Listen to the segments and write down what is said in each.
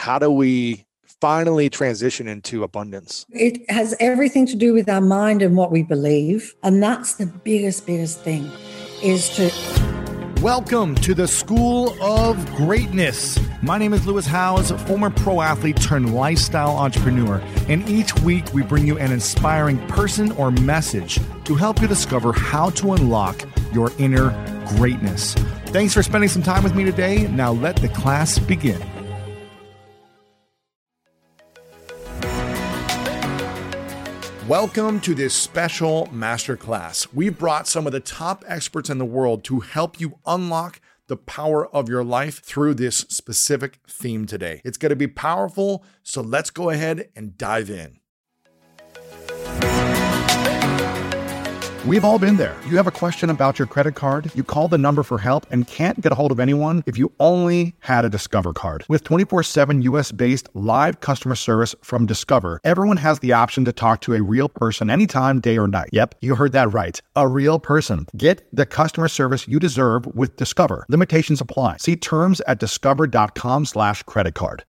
how do we finally transition into abundance? It has everything to do with our mind and what we believe. And that's the biggest thing is to... Welcome to the School of Greatness. My name is Lewis Howes, former pro athlete turned lifestyle entrepreneur. And each week we bring you an inspiring person or message to help you discover how to unlock your inner greatness. Thanks for spending some time with me today. Now let the class begin. Welcome to this special masterclass. We've brought some of the top experts in the world to help you unlock the power of your life through this specific theme today. It's going to be powerful, so let's go ahead and dive in. We've all been there. You have a question about your credit card, you call the number for help and can't get a hold of anyone if you only had a Discover card. With 24/7 US-based live customer service from Discover, everyone has the option to talk to a real person anytime, day or night. Yep, you heard that right. A real person. Get the customer service you deserve with Discover. Limitations apply. See terms at discover.com/credit card.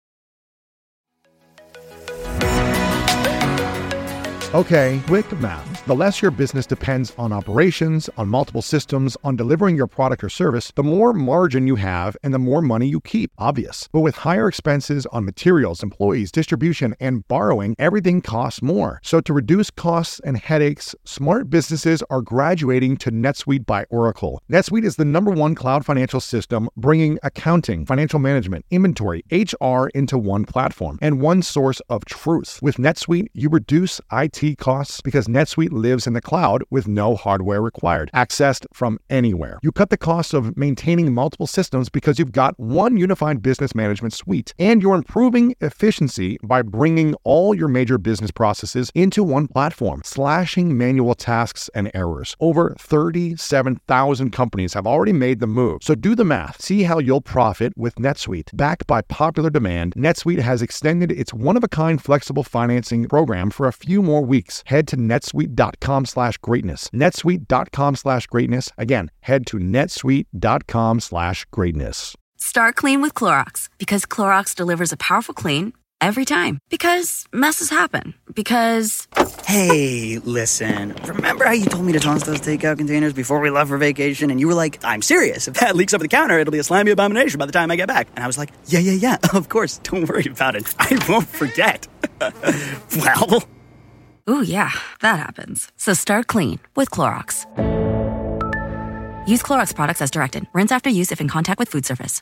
Okay, quick math. The less your business depends on operations, on multiple systems, on delivering your product or service, the more margin you have and the more money you keep. Obvious. But with higher expenses on materials, employees, distribution, and borrowing, everything costs more. So to reduce costs and headaches, smart businesses are graduating to NetSuite by Oracle. NetSuite is the #1 cloud financial system, bringing accounting, financial management, inventory, HR into one platform and one source of truth. With NetSuite, you reduce IT costs because NetSuite lives in the cloud with no hardware required, accessed from anywhere. You cut the cost of maintaining multiple systems because you've got one unified business management suite, and you're improving efficiency by bringing all your major business processes into one platform, slashing manual tasks and errors. Over 37,000 companies have already made the move. So do the math. See how you'll profit with NetSuite. Backed by popular demand, NetSuite has extended its one-of-a-kind flexible financing program for a few more weeks. Head to netsuite.com/greatness. netsuite.com/greatness. Again, head to netsuite.com/greatness. Start clean with Clorox because Clorox delivers a powerful clean every time. Because messes happen. Because... Hey, listen. Remember how you told me to toss those takeout containers before we left for vacation? And you were like, I'm serious. If that leaks over the counter, it'll be a slimy abomination by the time I get back. And I was like, yeah, of course. Don't worry about it. I won't forget. Well... Ooh, yeah, that happens. So start clean with Clorox. Use Clorox products as directed. Rinse after use if in contact with food surface.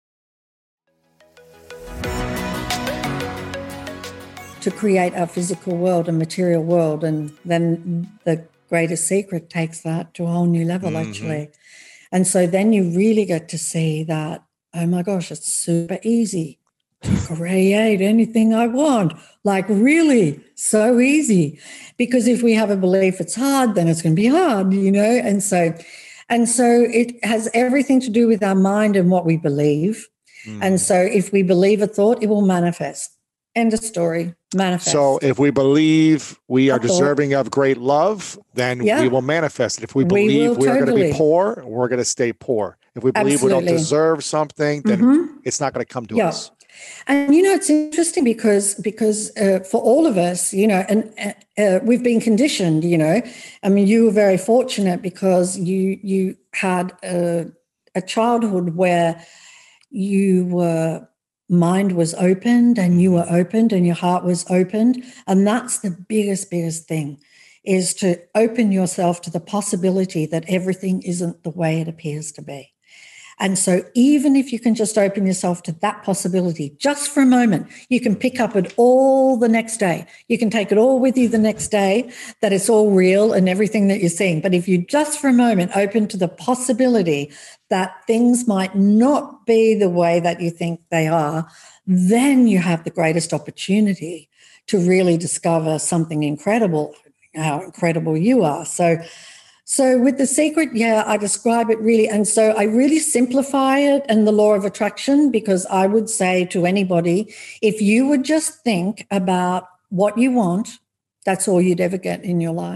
To create our physical world and material world. And then the greatest secret takes that to a whole new level, actually. And so then you really get to see that, oh my gosh, it's super easy to create anything I want. Like really so easy. Because if we have a belief it's hard, then it's going to be hard, you know? And so it has everything to do with our mind and what we believe. And so if we believe a thought, it will manifest. End of story. Manifest. So if we believe we are deserving of great love, then we will manifest it. If we believe we are going to be poor, we're going to stay poor. If we believe we don't deserve something, then it's not going to come to us. And, you know, it's interesting because for all of us, you know, and we've been conditioned, you know. I mean, you were very fortunate because you had a childhood where your mind was opened and you were opened and your heart was opened. And that's the biggest thing, is to open yourself to the possibility that everything isn't the way it appears to be. And so even if you can just open yourself to that possibility just for a moment, you can pick up it all the next day. You can take it all with you the next day, that it's all real and everything that you're seeing. But if you just for a moment open to the possibility that things might not be the way that you think they are, then you have the greatest opportunity to really discover something incredible, how incredible you are. So with The Secret, I describe it really. And so I really simplify it and the law of attraction, because I would say to anybody, if you would just think about what you want, that's all you'd ever get in your life.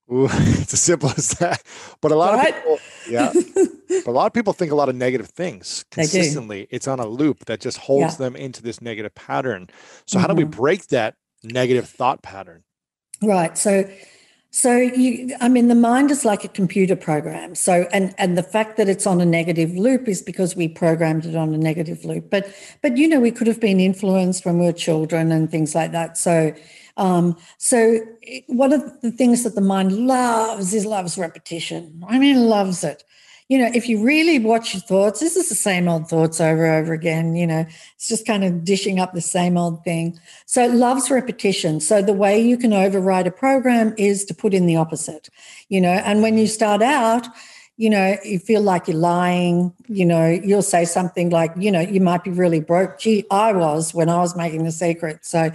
Ooh, it's as simple as that. But a lot of people, but a lot of people think a lot of negative things consistently. It's on a loop that just holds them into this negative pattern. So how do we break that negative thought pattern? Right. So the mind is like a computer program. So, and the fact that it's on a negative loop is because we programmed it on a negative loop. But we could have been influenced when we were children and things like that. So one of the things that the mind loves repetition. Loves it. If you really watch your thoughts, this is the same old thoughts over and over again. It's just kind of dishing up the same old thing. So it loves repetition. So the way you can override a program is to put in the opposite, and when you start out, you feel like you're lying, you'll say something like, you might be really broke. Gee, I was when I was making The Secret. So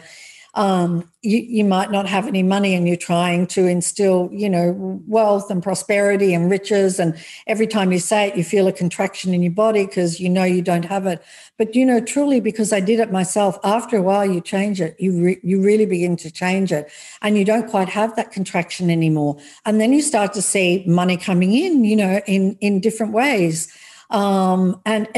you might not have any money and you're trying to instill, wealth and prosperity and riches. And every time you say it, you feel a contraction in your body because you don't have it. But, truly, because I did it myself, after a while you change it. You really begin to change it and you don't quite have that contraction anymore. And then you start to see money coming in, in different ways. Or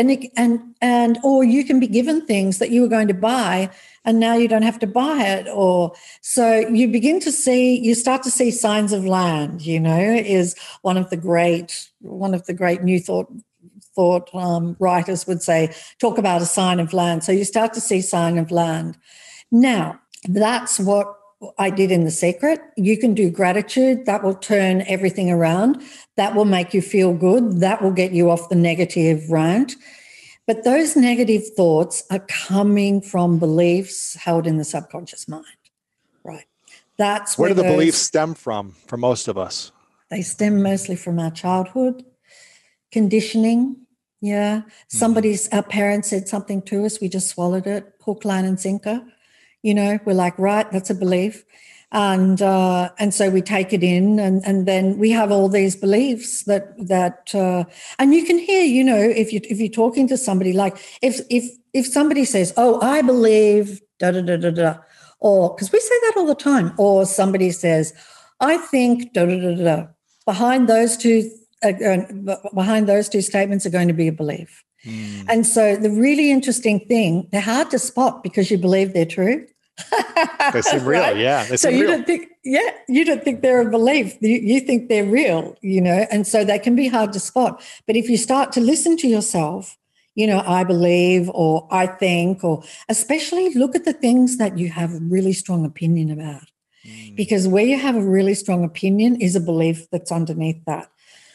you can be given things that you were going to buy and now you don't have to buy it. Or so you start to see signs of land, is one of the great new thought writers would say, talk about a sign of land. So you start to see sign of land. Now, that's what I did in The Secret. You can do gratitude. That will turn everything around. That will make you feel good. That will get you off the negative rant. But those negative thoughts are coming from beliefs held in the subconscious mind, right? That's where do the beliefs stem from for most of us? They stem mostly from our childhood, conditioning. Yeah. Our parents said something to us. We just swallowed it, hook, line, and sinker. We're like, right, that's a belief. And so we take it in and then we have all these beliefs that and you can hear, if you're talking to somebody, like if somebody says, oh, I believe da da da da da, or because we say that all the time, or somebody says, I think da da da da, behind those two statements are going to be a belief. And so the really interesting thing, they're hard to spot because you believe they're true. They seem real, right? Yeah. So you don't think they're a belief. You think they're real, and so they can be hard to spot. But if you start to listen to yourself, I believe, or I think, or especially look at the things that you have a really strong opinion about, because where you have a really strong opinion is a belief that's underneath that.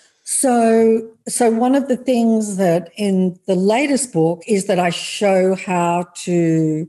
So one of the things that in the latest book is that I show how to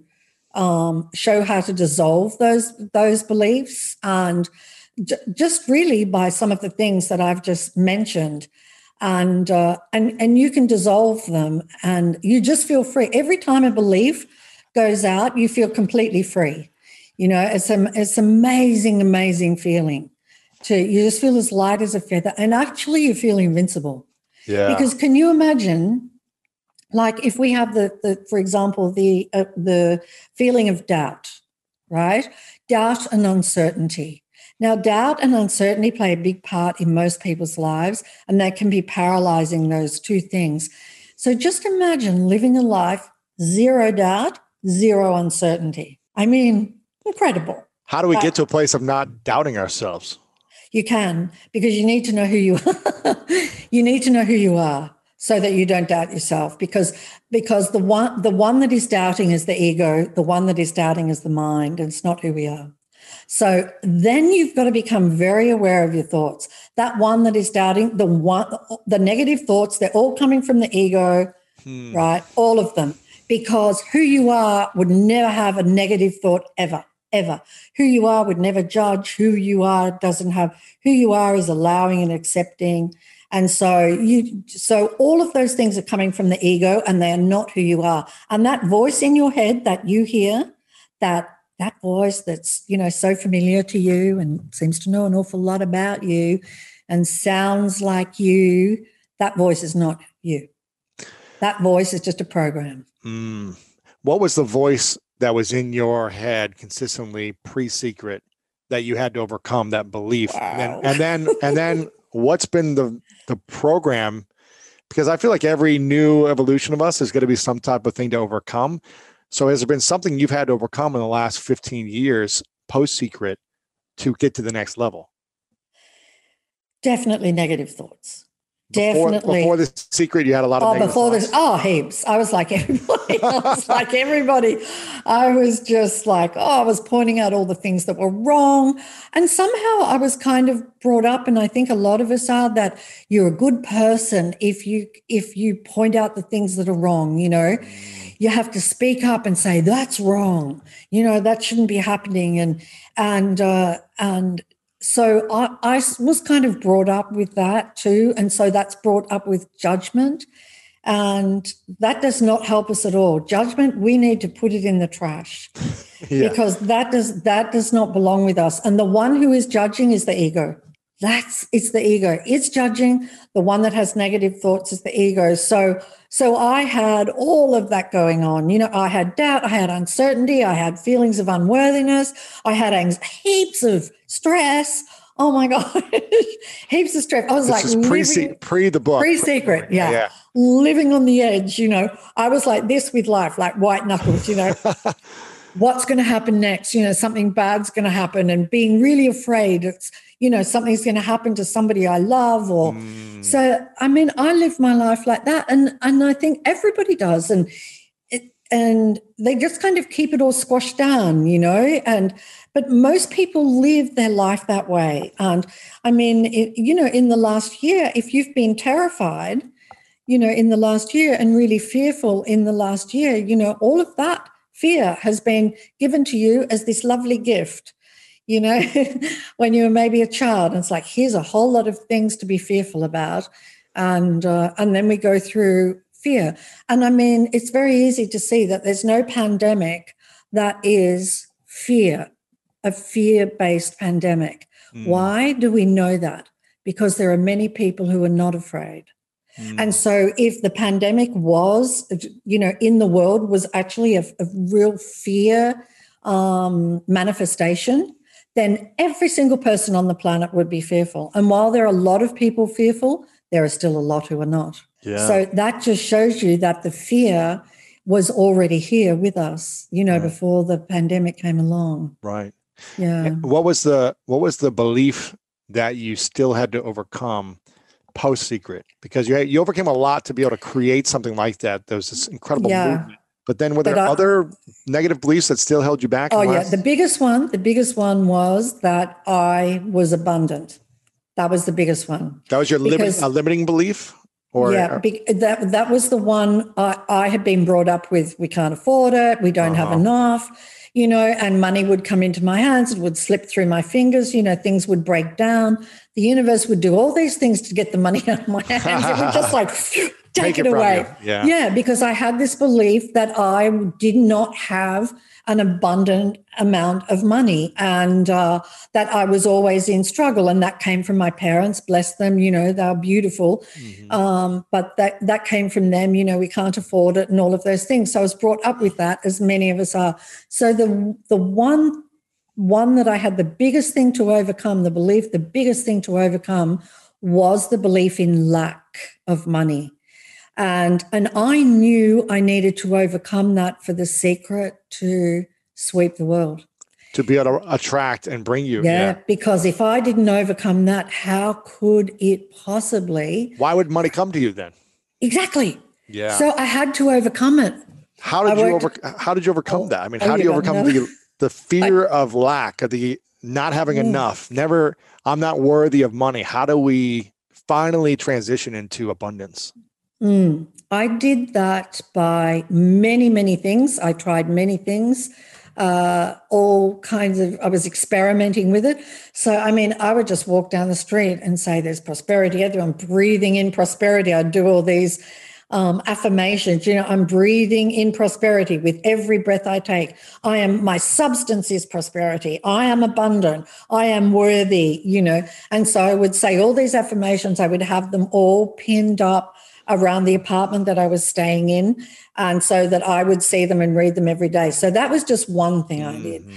dissolve those beliefs, and just really by some of the things that I've just mentioned, and you can dissolve them, and you just feel free. Every time a belief goes out, you feel completely free. It's amazing feeling. You just feel as light as a feather, and actually you feel invincible. Yeah. Because can you imagine? Like if we have for example, the feeling of doubt, right? Doubt and uncertainty. Now, doubt and uncertainty play a big part in most people's lives, and they can be paralyzing, those two things. So just imagine living a life, zero doubt, zero uncertainty. Incredible. How do we get to a place of not doubting ourselves? You can, because you need to know who you are. You need to know who you are, so that you don't doubt yourself, because the one that is doubting is the ego, the one that is doubting is the mind, and it's not who we are. So then you've got to become very aware of your thoughts. That one that is doubting, the negative thoughts, they're all coming from the ego, right? All of them, because who you are would never have a negative thought ever. Who you are would never judge. Who you are who you are is allowing and accepting. And so all of those things are coming from the ego, and they are not who you are. And that voice in your head that you hear, that voice that's, so familiar to you and seems to know an awful lot about you and sounds like you, that voice is not you. That voice is just a program. What was the voice that was in your head consistently pre-Secret that you had to overcome, that belief. Wow. And then what's been the program? Because I feel like every new evolution of us is going to be some type of thing to overcome. So has there been something you've had to overcome in the last 15 years post-Secret to get to the next level? Definitely negative thoughts. Definitely. Before the Secret, you had a lot of negative thoughts. Heaps. I was like everybody. I was just like, I was pointing out all the things that were wrong. And somehow I was kind of brought up, and I think a lot of us are, that you're a good person if you point out the things that are wrong, you know. You have to speak up and say, that's wrong. You know, that shouldn't be happening. And so I was kind of brought up with that too. And so that's brought up with judgment. And that does not help us at all. Judgment, we need to put it in the trash because that does not belong with us. And the one who is judging is the ego. It's the ego. It's judging. The one that has negative thoughts is the ego. So I had all of that going on. You know, I had doubt, I had uncertainty, I had feelings of unworthiness, I had heaps of stress. Oh my God, heaps of stress. I was pre the book. Pre-Secret, yeah. Living on the edge, you know. I was like this with life, like white knuckles, you know. What's going to happen next? You know, something bad's going to happen, and being really afraid. It's, you know, something's going to happen to somebody I love, or so. I mean, I live my life like that, and I think everybody does, and they just kind of keep it all squashed down, you know. But most people live their life that way, and I mean, you know, in the last year, if you've been terrified, you know, in the last year, and really fearful in the last year, you know, all of that fear has been given to you as this lovely gift, you know, when you were maybe a child. And it's like, here's a whole lot of things to be fearful about. And then we go through fear. And I mean, it's very easy to see that there's no pandemic that is fear, a fear-based pandemic. Why do we know that? Because there are many people who are not afraid. And so if the pandemic was, you know, in the world was actually a real fear manifestation, then every single person on the planet would be fearful. And while there are a lot of people fearful, there are still a lot who are not. Yeah. So that just shows you that the fear was already here with us, you know, before the pandemic came along. Right. Yeah. And what was the belief that you still had to overcome post-Secret? Because you overcame a lot to be able to create something like that. There was this incredible movement. But then were there other negative beliefs that still held you back? The biggest one was that I was abundant. That was the biggest one. That was your limiting belief? That was the one I had been brought up with. We can't afford it. We don't have enough, you know, and money would come into my hands. It would slip through my fingers. You know, things would break down. The universe would do all these things to get the money out of my hands. It would just like take it away. Yeah, because I had this belief that I did not have an abundant amount of money, and that I was always in struggle. And that came from my parents, bless them, you know, they're beautiful. But that came from them, you know, we can't afford it and all of those things. So I was brought up with that, as many of us are. So the one that I had the biggest thing to overcome, the biggest thing to overcome was the belief in lack of money. And I knew I needed to overcome that for the Secret to sweep the world. To be able to attract and bring you. Yeah, because if I didn't overcome that, how could it possibly? Why would money come to you then? Exactly. Yeah. So I had to overcome it. How did you overcome that? I mean, how do you overcome the fear of lack, of the not having enough, I'm not worthy of money? How do we finally transition into abundance? I did that by many, many things. I tried many things, all kinds of, I was experimenting with it. So, I mean, I would just walk down the street and say, there's prosperity. I'm breathing in prosperity. I'd do all these affirmations, you know, I'm breathing in prosperity with every breath I take. My substance is prosperity. I am abundant. I am worthy, you know. And so I would say all these affirmations. I would have them all pinned up around the apartment that I was staying in, and so that I would see them and read them every day. So that was just one thing I did.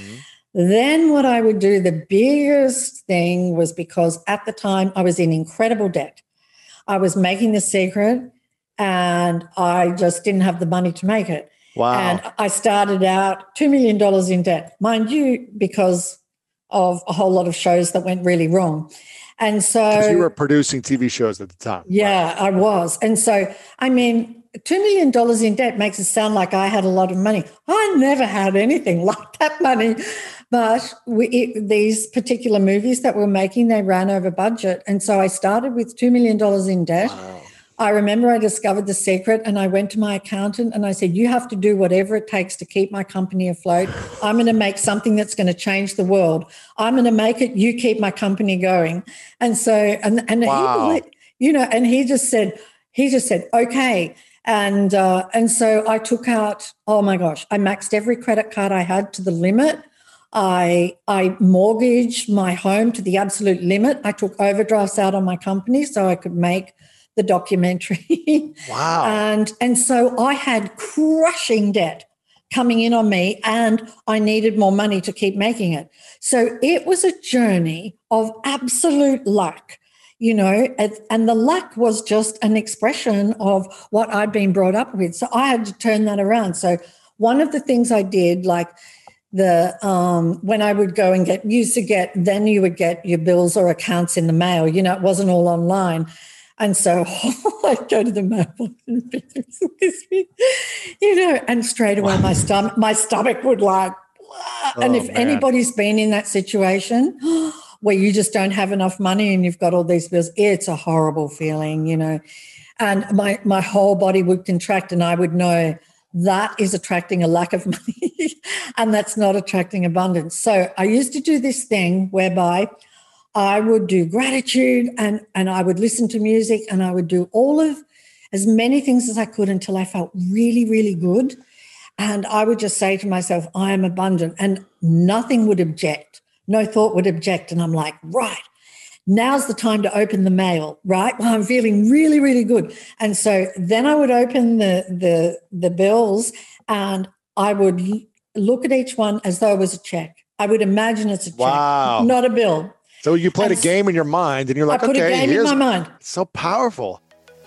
Then what I would do, the biggest thing was, because at the time I was in incredible debt. I was making The Secret and I just didn't have the money to make it. Wow. And I started out $2 million in debt, mind you, because of a whole lot of shows that went really wrong. And so you were producing TV shows at the time. Yeah, right? I was. And so, I mean, $2 million in debt makes it sound like I had a lot of money. I never had anything like that money. But these particular movies that we're making, they ran over budget. And so I started with $2 million in debt. Wow. I remember I discovered The Secret and I went to my accountant and I said, you have to do whatever it takes to keep my company afloat. I'm going to make something that's going to change the world. I'm going to make it. You keep my company going. And so, and wow. And he just said, okay. And so I took out, oh my gosh, I maxed every credit card I had to the limit. I mortgaged my home to the absolute limit. I took overdrafts out on my company so I could make the documentary. Wow. And so I had crushing debt coming in on me and I needed more money to keep making it. So it was a journey of absolute luck, and the luck was just an expression of what I'd been brought up with. So I had to turn that around. So one of the things I did, like when I would go and then you would get your bills or accounts in the mail, it wasn't all online. And so I'd go to the mailbox and straight away my stomach would like, and if anybody's been in that situation where you just don't have enough money and you've got all these bills, it's a horrible feeling, and my whole body would contract and I would know that is attracting a lack of money and that's not attracting abundance. So I used to do this thing whereby I would do gratitude and I would listen to music and I would do as many things as I could until I felt really, really good. And I would just say to myself, I am abundant, and nothing would object. No thought would object. And I'm like, right, now's the time to open the mail, right? Well, I'm feeling really, really good. And so then I would open the bills and I would look at each one as though it was a check. I would imagine it's a check, not a bill. So you played a game in your mind and you're like, I put a game in my mind. It's so powerful.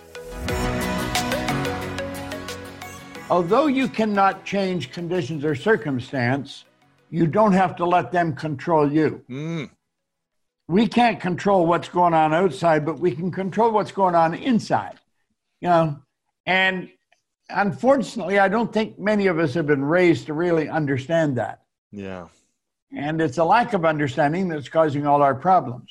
Although you cannot change conditions or circumstance, you don't have to let them control you. Mm. We can't control what's going on outside, but we can control what's going on inside. And unfortunately, I don't think many of us have been raised to really understand that. Yeah. And it's a lack of understanding that's causing all our problems,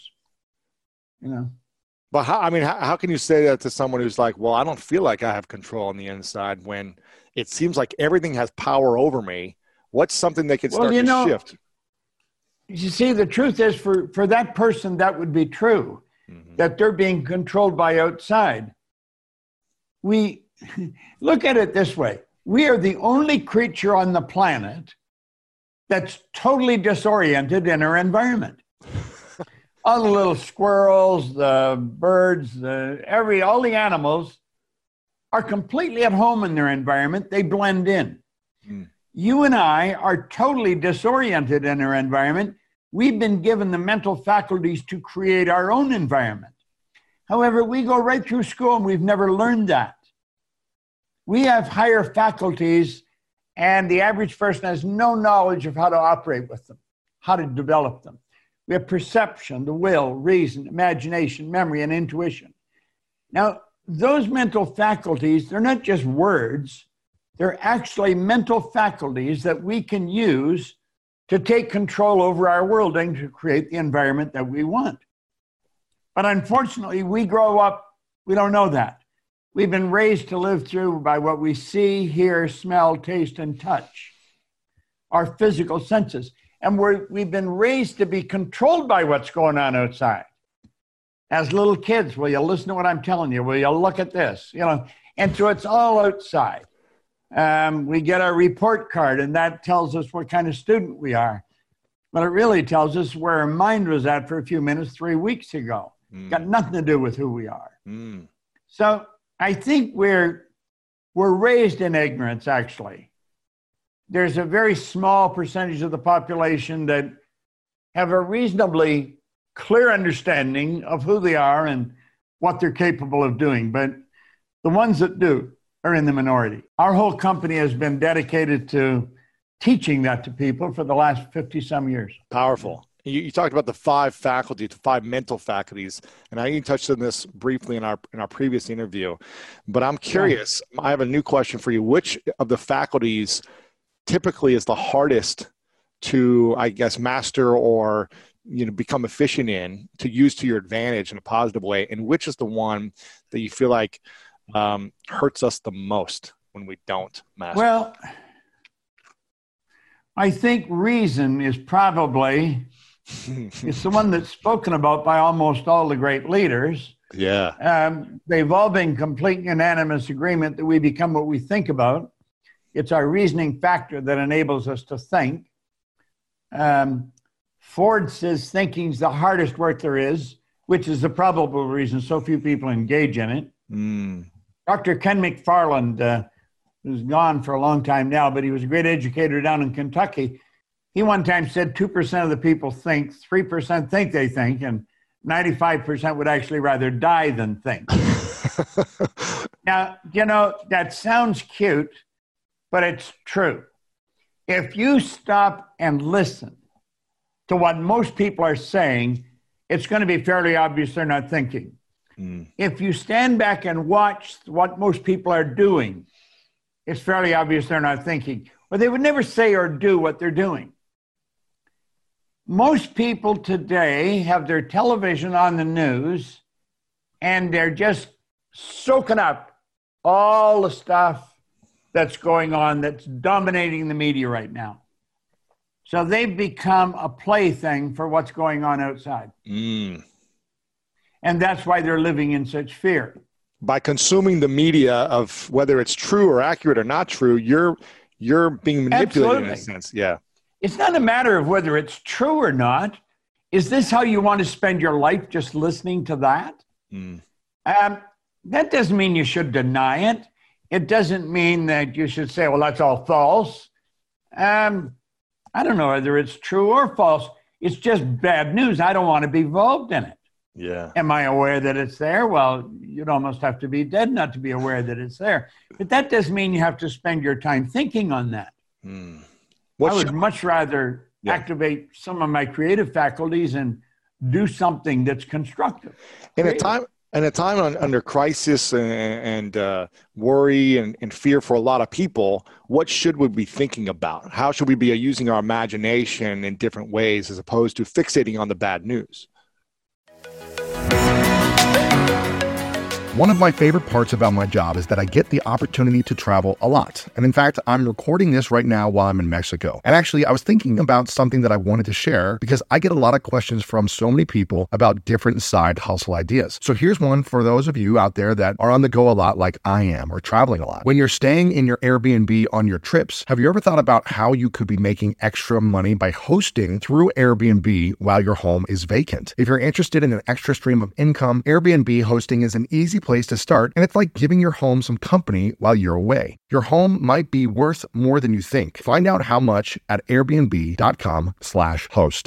But how can you say that to someone who's like, well, I don't feel like I have control on the inside when it seems like everything has power over me? What's something they can start to shift? You see, the truth is for that person, that would be true, that they're being controlled by outside. We look at it this way. We are the only creature on the planet that's totally disoriented in our environment. All the little squirrels, the birds, all the animals are completely at home in their environment. They blend in. Mm. You and I are totally disoriented in our environment. We've been given the mental faculties to create our own environment. However, we go right through school and we've never learned that. We have higher faculties, and the average person has no knowledge of how to operate with them, how to develop them. We have perception, the will, reason, imagination, memory, and intuition. Now, those mental faculties, they're not just words. They're actually mental faculties that we can use to take control over our world and to create the environment that we want. But unfortunately, we grow up, we don't know that. We've been raised to live through by what we see, hear, smell, taste, and touch, our physical senses. And we've been raised to be controlled by what's going on outside. As little kids, will you listen to what I'm telling you? Will you look at this? And so it's all outside. We get our report card, and that tells us what kind of student we are. But it really tells us where our mind was at for a few minutes 3 weeks ago. Got nothing to do with who we are. So I think we're raised in ignorance, actually. there's a very small percentage of the population that have a reasonably clear understanding of who they are and what they're capable of doing. But the ones that do are in the minority. Our whole company has been dedicated to teaching that to people for the last 50 some years. Powerful. You talked about the 5 faculties, the 5 mental faculties, and I even touched on this briefly in our previous interview. But I'm curious, I have a new question for you. Which of the faculties typically is the hardest to, I guess, master or become efficient in, to use to your advantage in a positive way? And which is the one that you feel like hurts us the most when we don't master? Well, I think reason is probably it's the one that's spoken about by almost all the great leaders. Yeah. They've all been complete unanimous agreement that we become what we think about. It's our reasoning factor that enables us to think. Ford says thinking's the hardest work there is, which is the probable reason so few people engage in it. Dr. Ken McFarland, who's gone for a long time now, but he was a great educator down in Kentucky. He one time said 2% of the people think, 3% think they think, and 95% would actually rather die than think. Now, that sounds cute, but it's true. If you stop and listen to what most people are saying, it's going to be fairly obvious they're not thinking. If you stand back and watch what most people are doing, it's fairly obvious they're not thinking. Or they would never say or do what they're doing. Most people today have their television on the news and they're just soaking up all the stuff that's going on that's dominating the media right now. So they've become a plaything for what's going on outside. And that's why they're living in such fear. By consuming the media of whether it's true or accurate or not true, you're being manipulated in a sense. Yeah. It's not a matter of whether it's true or not. Is this how you want to spend your life, just listening to that? That doesn't mean you should deny it. It doesn't mean that you should say, well, that's all false. I don't know whether it's true or false. It's just bad news. I don't want to be involved in it. Yeah. Am I aware that it's there? Well, you'd almost have to be dead not to be aware that it's there. But that doesn't mean you have to spend your time thinking on that. I would much rather activate some of my creative faculties and do something that's constructive. In a time under crisis and worry and fear for a lot of people, what should we be thinking about? How should we be using our imagination in different ways as opposed to fixating on the bad news? One of my favorite parts about my job is that I get the opportunity to travel a lot. And in fact, I'm recording this right now while I'm in Mexico. And actually, I was thinking about something that I wanted to share because I get a lot of questions from so many people about different side hustle ideas. So here's one for those of you out there that are on the go a lot like I am, or traveling a lot. When you're staying in your Airbnb on your trips, have you ever thought about how you could be making extra money by hosting through Airbnb while your home is vacant? If you're interested in an extra stream of income, Airbnb hosting is an easy place to start, and it's like giving your home some company while you're away. Your home might be worth more than you think. Find out how much at airbnb.com/host.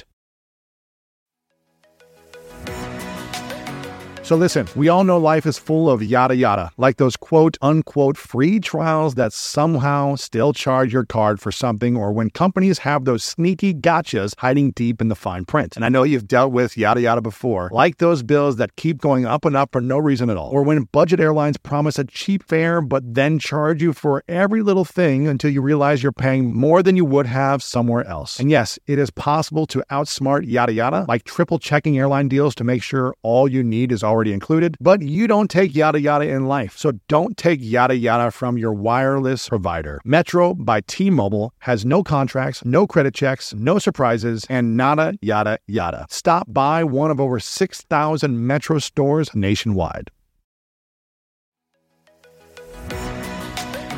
So listen, we all know life is full of yada yada, like those quote unquote free trials that somehow still charge your card for something, or when companies have those sneaky gotchas hiding deep in the fine print. And I know you've dealt with yada yada before, like those bills that keep going up and up for no reason at all, or when budget airlines promise a cheap fare but then charge you for every little thing until you realize you're paying more than you would have somewhere else. And yes, it is possible to outsmart yada yada, like triple checking airline deals to make sure all you need is already included, but you don't take yada yada in life. So don't take yada yada from your wireless provider. Metro by T-Mobile has no contracts, no credit checks, no surprises, and nada yada yada. Stop by one of over 6,000 Metro stores nationwide.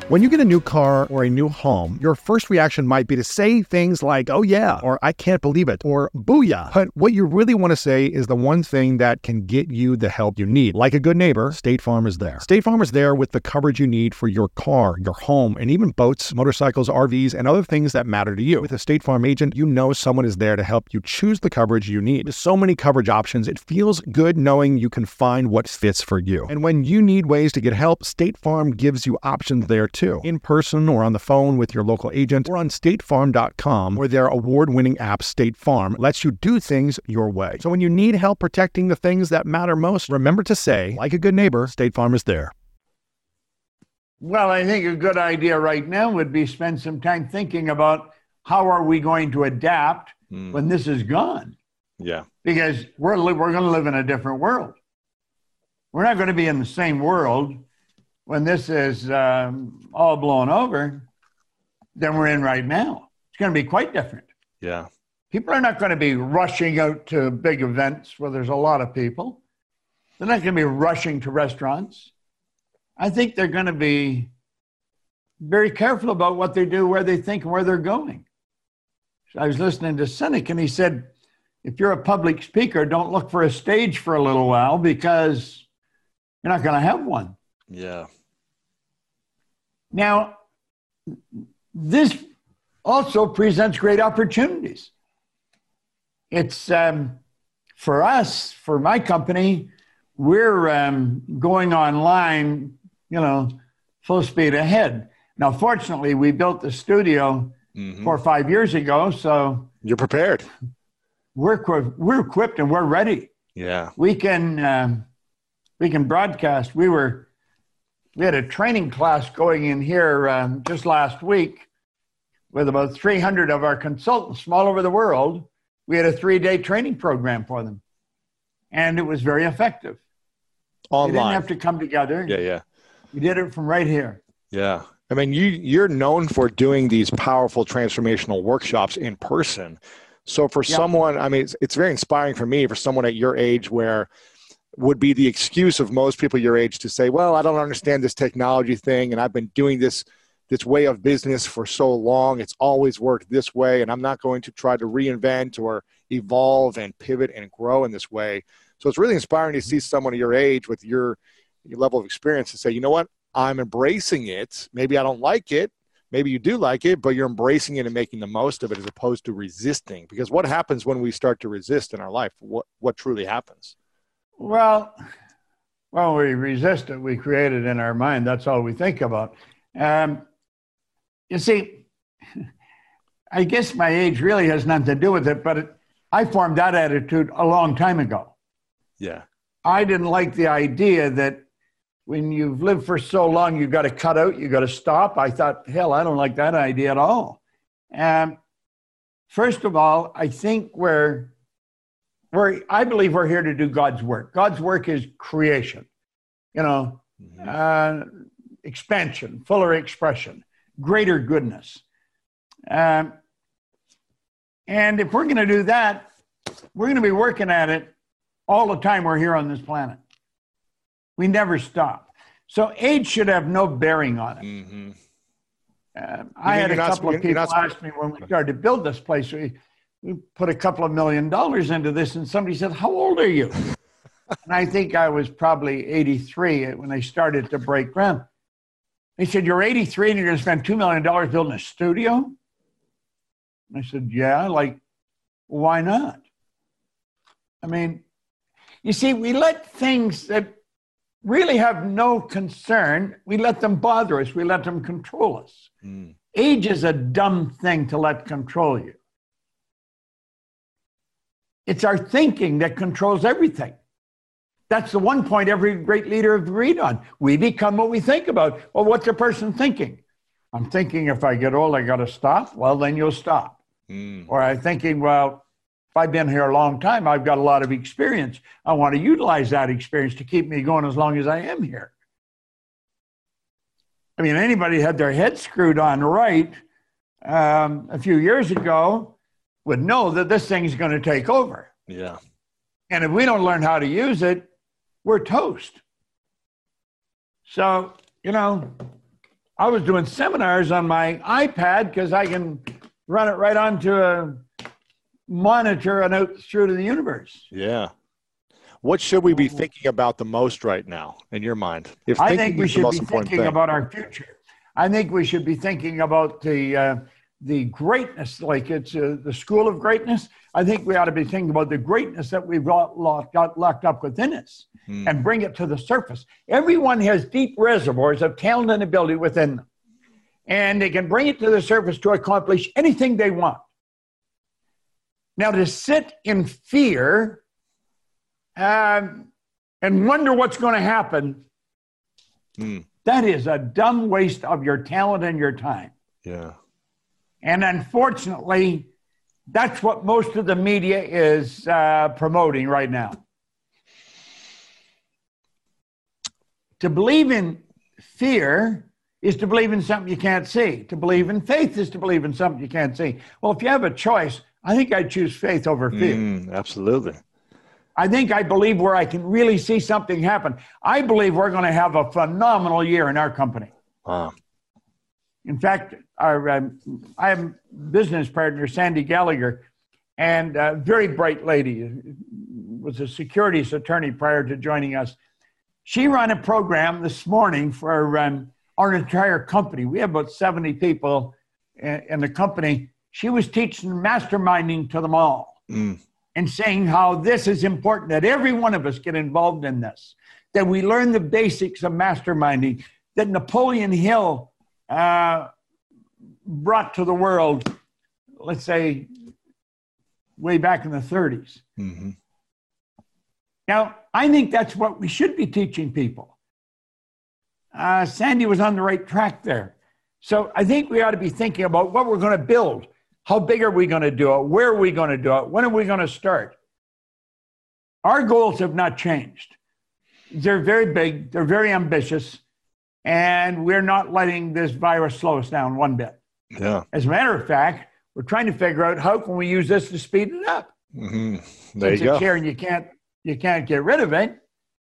When you get a new car or a new home, your first reaction might be to say things like, oh yeah, or I can't believe it, or booyah. But what you really want to say is the one thing that can get you the help you need. Like a good neighbor, State Farm is there. State Farm is there with the coverage you need for your car, your home, and even boats, motorcycles, RVs, and other things that matter to you. With a State Farm agent, you know someone is there to help you choose the coverage you need. With so many coverage options, it feels good knowing you can find what fits for you. And when you need ways to get help, State Farm gives you options there too. In person or on the phone with your local agent or on statefarm.com, where their award-winning app State Farm lets you do things your way. So when you need help protecting the things that matter most, remember to say, like a good neighbor, State Farm is there. Well, I think a good idea right now would be spend some time thinking about how are we going to adapt when this is gone. Yeah. Because we're going to live in a different world. We're not going to be in the same world when this is all blown over than we're in right now. It's going to be quite different. Yeah. People are not going to be rushing out to big events where there's a lot of people. They're not going to be rushing to restaurants. I think they're going to be very careful about what they do, where they think, and where they're going. I was listening to Sinek, and he said, if you're a public speaker, don't look for a stage for a little while because you're not going to have one. Yeah. Now, this also presents great opportunities. It's for us, for my company, we're going online, full speed ahead. Now, fortunately, we built the studio 4 or 5 years ago, so you're prepared. We're equipped and we're ready. Yeah, we can broadcast. We had a training class going in here just last week with about 300 of our consultants from all over the world. We had a 3-day training program for them, and it was very effective. Online. We didn't have to come together. Yeah. We did it from right here. Yeah. I mean, you're known for doing these powerful transformational workshops in person. So for someone, I mean, it's very inspiring for me, for someone at your age where would be the excuse of most people your age to say, well, I don't understand this technology thing, and I've been doing this way of business for so long. It's always worked this way, and I'm not going to try to reinvent or evolve and pivot and grow in this way. So it's really inspiring to see someone at your age with your level of experience to say, you know what, I'm embracing it. Maybe I don't like it. Maybe you do like it, but you're embracing it and making the most of it as opposed to resisting. Because what happens when we start to resist in our life? What truly happens? Well, when we resist it, we create it in our mind. That's all we think about. You see, I guess my age really has nothing to do with it, but I formed that attitude a long time ago. Yeah. I didn't like the idea that when you've lived for so long, you've got to cut out, you've got to stop. I thought, hell, I don't like that idea at all. First of all, I think I believe we're here to do God's work. God's work is creation, expansion, fuller expression, greater goodness. And if we're going to do that, we're going to be working at it all the time we're here on this planet. We never stop. So age should have no bearing on it. Mm-hmm. I had a couple of people ask me when we started to build this place, we put a couple of $1 million into this, and somebody said, how old are you? And I think I was probably 83 when they started to break ground. They said, you're 83 and you're going to spend $2 million building a studio? And I said, yeah, why not? I mean, you see, we let things that really have no concern, we let them bother us, we let them control us. Age is a dumb thing to let control you. It's our thinking that controls everything. That's the one point every great leader agreed on. We become what we think about. Well, what's the person thinking? I'm thinking if I get old, I got to stop. Well, then you'll stop. Or I'm thinking, well, if I've been here a long time, I've got a lot of experience. I want to utilize that experience to keep me going as long as I am here. I mean, anybody had their head screwed on right a few years ago would know that this thing's going to take over. Yeah. And if we don't learn how to use it, we're toast. So, I was doing seminars on my iPad because I can run it right onto a monitor and out through to the universe. Yeah. What should we be thinking about the most right now in your mind? I think we should be thinking about our future. I think we should be thinking about the greatness, like it's the school of greatness. I think we ought to be thinking about the greatness that we've got locked up within us and bring it to the surface. Everyone has deep reservoirs of talent and ability within them, and they can bring it to the surface to accomplish anything they want. Now, to sit in fear and wonder what's going to happen, that is a dumb waste of your talent and your time. Yeah. And unfortunately, that's what most of the media is promoting right now. To believe in fear is to believe in something you can't see. To believe in faith is to believe in something you can't see. Well, if you have a choice, I think I'd choose faith over fear. Absolutely. I think I believe where I can really see something happen. I believe we're going to have a phenomenal year in our company. Wow. In fact, I have a business partner, Sandy Gallagher, and a very bright lady, was a securities attorney prior to joining us. She ran a program this morning for our entire company. We have about 70 people in the company. She was teaching masterminding to them all and saying how this is important, that every one of us get involved in this, that we learn the basics of masterminding, that Napoleon Hill brought to the world, let's say, way back in the 30s. Now, I think that's what we should be teaching people. Sandy was on the right track there. So I think we ought to be thinking about what we're going to build. How big are we going to do it? Where are we going to do it? When are we going to start? Our goals have not changed. They're very big. They're very ambitious. And we're not letting this virus slow us down one bit. Yeah. As a matter of fact, we're trying to figure out how can we use this to speed it up. There you go. It's here and you can't get rid of it.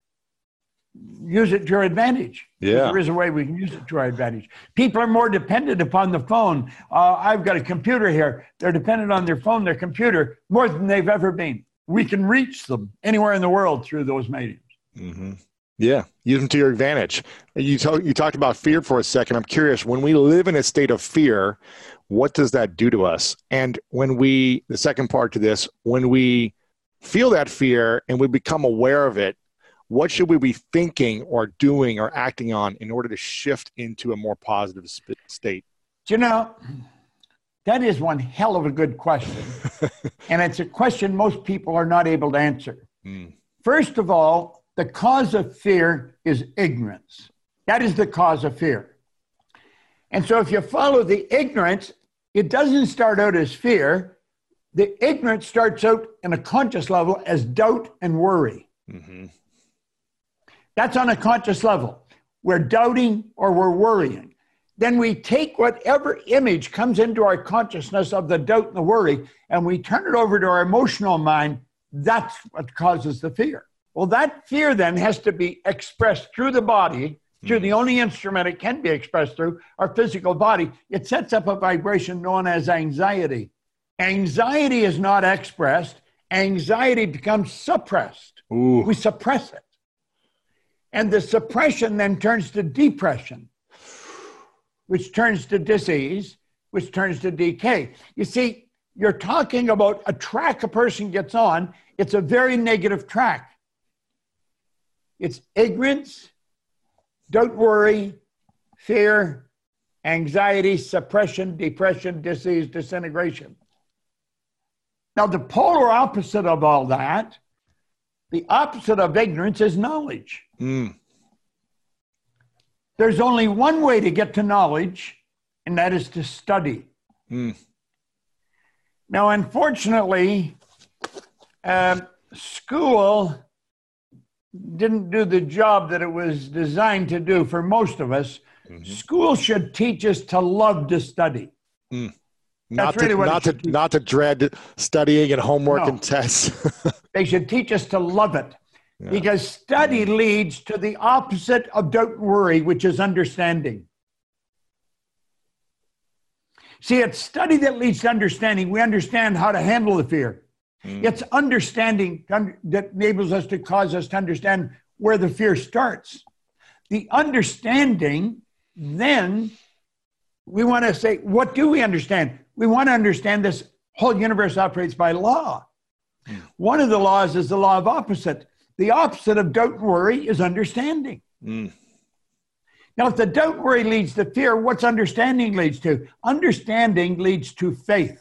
Use it to your advantage. Yeah. There is a way we can use it to our advantage. People are more dependent upon the phone. I've got a computer here. They're dependent on their phone, their computer, more than they've ever been. We can reach them anywhere in the world through those mediums. Yeah, use them to your advantage. You talked about fear for a second. I'm curious, when we live in a state of fear, what does that do to us? And the second part to this, when we feel that fear and we become aware of it, what should we be thinking or doing or acting on in order to shift into a more positive state? You know, that is one hell of a good question. And it's a question most people are not able to answer. First of all, the cause of fear is ignorance. That is the cause of fear. And so if you follow the ignorance, it doesn't start out as fear. The ignorance starts out in a conscious level as doubt and worry. That's on a conscious level. We're doubting or we're worrying. Then we take whatever image comes into our consciousness of the doubt and the worry, and we turn it over to our emotional mind. That's what causes the fear. Well, that fear then has to be expressed through the body, through the only instrument it can be expressed through, our physical body. It sets up a vibration known as anxiety. Anxiety is not expressed. Anxiety becomes suppressed. We suppress it. And the suppression then turns to depression, which turns to disease, which turns to decay. You see, you're talking about a track a person gets on. It's a very negative track. It's ignorance, doubt, worry, fear, anxiety, suppression, depression, disease, disintegration. Now, the polar opposite of all that, the opposite of ignorance is knowledge. There's only one way to get to knowledge, and that is to study. Now, unfortunately, school didn't do the job that it was designed to do for most of us. School should teach us to love to study. Not to dread studying and homework and tests. They should teach us to love it. Because study leads to the opposite of doubt and worry, which is understanding. See, it's study that leads to understanding. We understand how to handle the fear. It's understanding that enables us to cause us to understand where the fear starts. The understanding, then we want to say, what do we understand? We want to understand this whole universe operates by law. One of the laws is the law of opposite. The opposite of doubt and worry is understanding. Now, if the doubt and worry leads to fear, what's understanding leads to? Understanding leads to faith.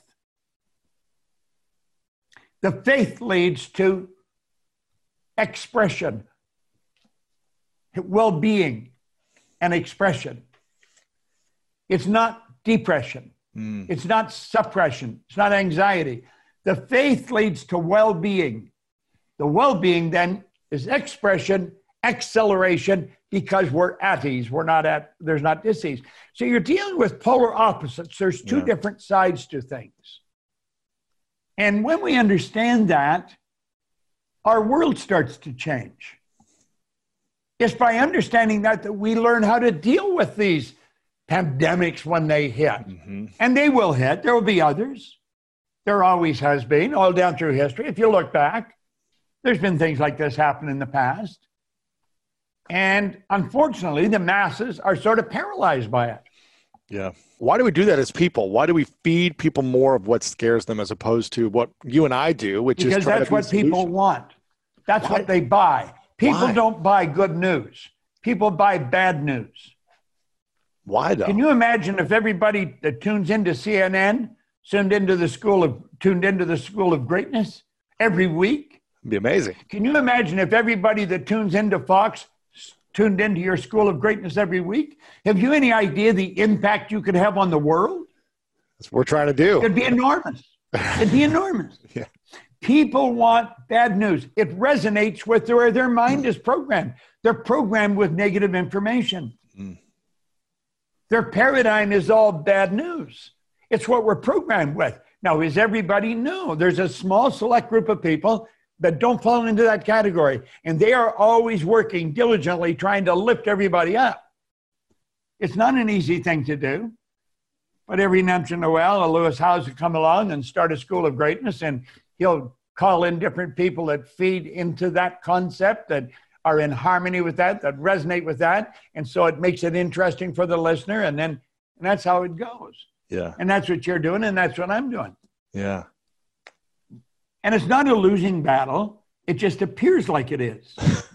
The faith leads to expression, well-being, and expression. It's not depression. It's not suppression. It's not anxiety. The faith leads to well-being. The well-being then is expression, acceleration, because we're at ease. There's not dis-ease. So you're dealing with polar opposites. There's two different sides to things. And when we understand that, our world starts to change. It's by understanding that we learn how to deal with these pandemics when they hit. And they will hit. There will be others. There always has been, all down through history. If you look back, there's been things like this happen in the past. And unfortunately, the masses are sort of paralyzed by it. Yeah. Why do we do that as people? Why do we feed people more of what scares them as opposed to what you and I do, which is try that's what people want. That's what they buy. People don't buy good news. People buy bad news. Why though? Can you imagine if everybody that tunes into CNN tuned into the School of Greatness every week? It'd be amazing. Can you imagine if everybody that tunes into Fox tuned into your School of Greatness every week? Have you any idea the impact you could have on the world? That's what we're trying to do. It'd be enormous. It'd be enormous. Yeah. People want bad news. It resonates with where their mind is programmed. They're programmed with negative information. Their paradigm is all bad news. It's what we're programmed with. Now, is everybody? No. There's a small select group of people that don't fall into that category. And they are always working diligently trying to lift everybody up. It's not an easy thing to do. But every once in a while, Lewis Howes will come along and start a School of Greatness, and he'll call in different people that feed into that concept, that are in harmony with that resonate with that. And so it makes it interesting for the listener. And that's how it goes. Yeah. And that's what you're doing. And that's what I'm doing. Yeah. And it's not a losing battle. It just appears like it is.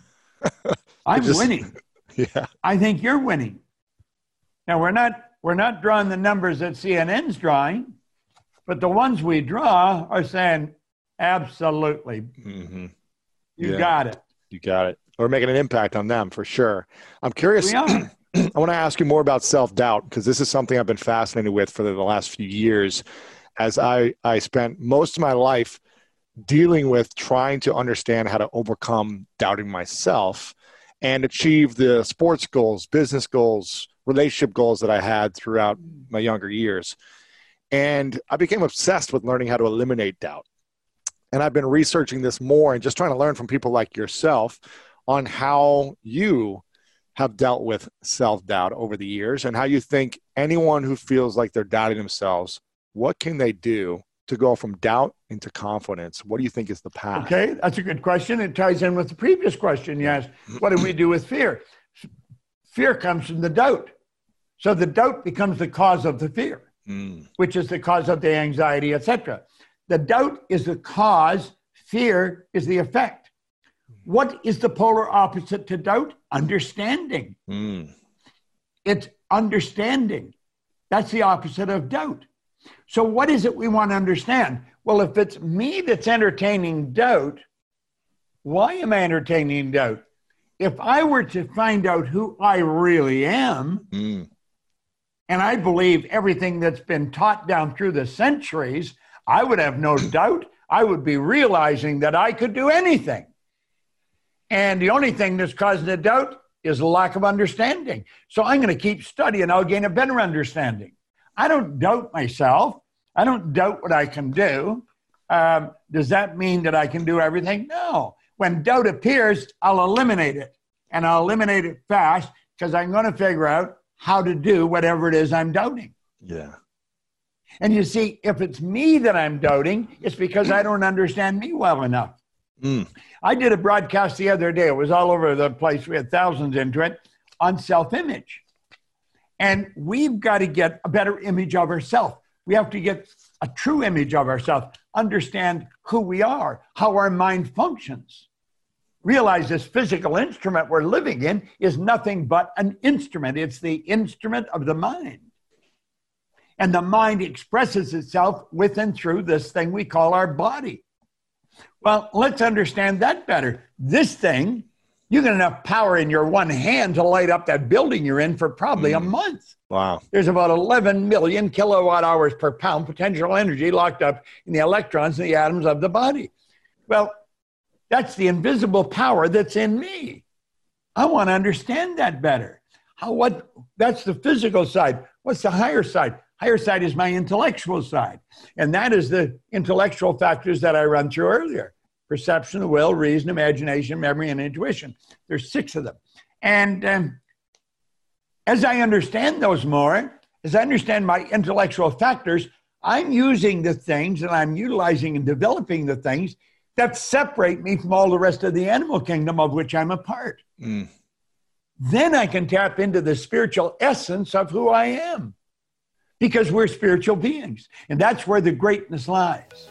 I'm winning. Yeah. I think you're winning. Now, we're not drawing the numbers that CNN's drawing, but the ones we draw are saying, absolutely. You got it. You got it. We're making an impact on them for sure. I'm curious. I want to ask you more about self-doubt, because this is something I've been fascinated with for the last few years, as I spent most of my life dealing with trying to understand how to overcome doubting myself and achieve the sports goals, business goals, relationship goals that I had throughout my younger years. And I became obsessed with learning how to eliminate doubt. And I've been researching this more and just trying to learn from people like yourself on how you have dealt with self-doubt over the years, and how you think anyone who feels like they're doubting themselves, what can they do to go from doubt into confidence? What do you think is the path? Okay, that's a good question. It ties in with the previous question you asked. What do we do with fear? Fear comes from the doubt. So the doubt becomes the cause of the fear, which is the cause of the anxiety, etc. The doubt is the cause. Fear is the effect. What is the polar opposite to doubt? Understanding. It's understanding. That's the opposite of doubt. So what is it we want to understand? Well, if it's me that's entertaining doubt, why am I entertaining doubt? If I were to find out who I really am, and I believe everything that's been taught down through the centuries, I would have no doubt. I would be realizing that I could do anything. And the only thing that's causing the doubt is a lack of understanding. So I'm going to keep studying. I'll gain a better understanding. I don't doubt myself. I don't doubt what I can do. Does that mean that I can do everything? No. When doubt appears, I'll eliminate it. And I'll eliminate it fast, because I'm going to figure out how to do whatever it is I'm doubting. Yeah. And you see, if it's me that I'm doubting, it's because I don't understand me well enough. I did a broadcast the other day. It was all over the place. We had thousands into it on self-image. And we've got to get a better image of ourselves. We have to get a true image of ourselves, understand who we are, how our mind functions. Realize this physical instrument we're living in is nothing but an instrument. It's the instrument of the mind. And the mind expresses itself with and through this thing we call our body. Well, let's understand that better. This thing, you got enough power in your one hand to light up that building you're in for probably a month. Wow. There's about 11 million kilowatt hours per pound potential energy locked up in the electrons and the atoms of the body. Well, that's the invisible power that's in me. I want to understand that better. That's the physical side. What's the higher side? Higher side is my intellectual side. And that is the intellectual factors that I run through earlier. Perception, the will, reason, imagination, memory, and intuition. There's 6 of them. And as I understand those more, as I understand my intellectual factors, I'm using the things and I'm utilizing and developing the things that separate me from all the rest of the animal kingdom of which I'm a part. Then I can tap into the spiritual essence of who I am. Because we're spiritual beings. And that's where the greatness lies.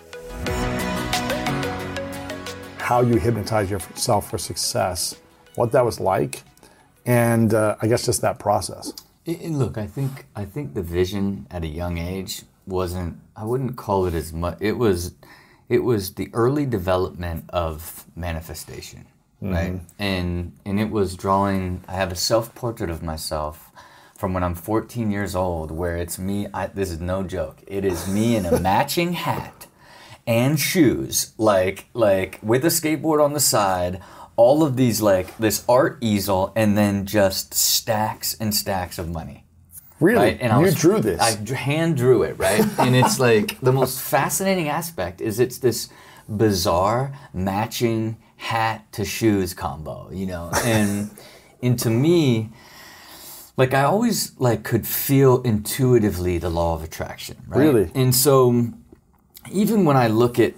How you hypnotize yourself for success, what that was like, and I guess just that process. Look, I think the vision at a young age wasn't, I wouldn't call it as much, it was the early development of manifestation, right? And it was drawing, I have a self-portrait of myself from when I'm 14 years old, where it's me, this is no joke, it is me in a matching hat and shoes, like with a skateboard on the side, all of these, like this art easel, and then just stacks and stacks of money. Really? Right? And you drew this? I hand drew it, right? And it's like, the most fascinating aspect is it's this bizarre matching hat to shoes combo, you know? And to me, like I always could feel intuitively the law of attraction, right? Really? And so even when I look at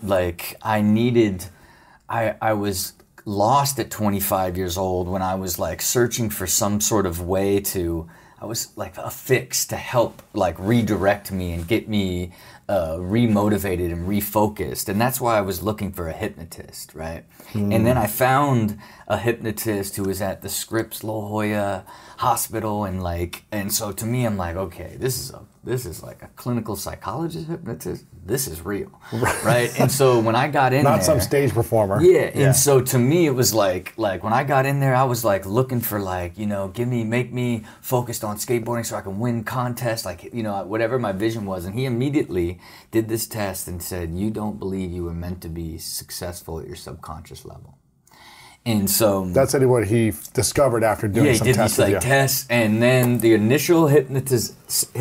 I was lost at 25 years old when I was like searching for some sort of way I was like a fix to help like redirect me and get me remotivated and refocused. And that's why I was looking for a hypnotist, right? And then I found a hypnotist who was at the Scripps La Jolla Hospital, and so to me, I'm like, okay, this is like a clinical psychologist hypnotist. This is real, right? And so when I got in not some stage performer. Yeah. And so to me, it was like when I got in there, I was like looking for make me focused on skateboarding so I can win contests, whatever my vision was. And he immediately did this test and said, you don't believe you were meant to be successful at your subconscious level. And so that's what he discovered after doing some tests. Yeah, he did these tests, and then the initial hypnosis